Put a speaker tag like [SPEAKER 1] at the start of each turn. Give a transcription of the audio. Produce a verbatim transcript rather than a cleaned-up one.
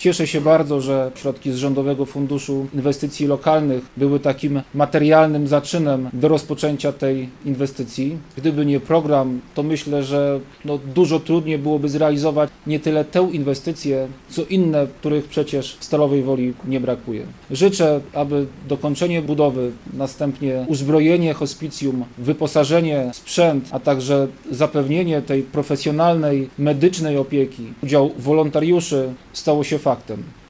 [SPEAKER 1] Cieszę się bardzo, że środki z Rządowego Funduszu Inwestycji Lokalnych były takim materialnym zaczynem do rozpoczęcia tej inwestycji. Gdyby nie program, to myślę, że no, dużo trudniej byłoby zrealizować nie tyle tę inwestycję, co inne, których przecież w Stalowej Woli nie brakuje. Życzę, aby dokończenie budowy, następnie uzbrojenie hospicjum, wyposażenie, sprzęt, a także zapewnienie tej profesjonalnej, medycznej opieki, udział wolontariuszy stało się faktem.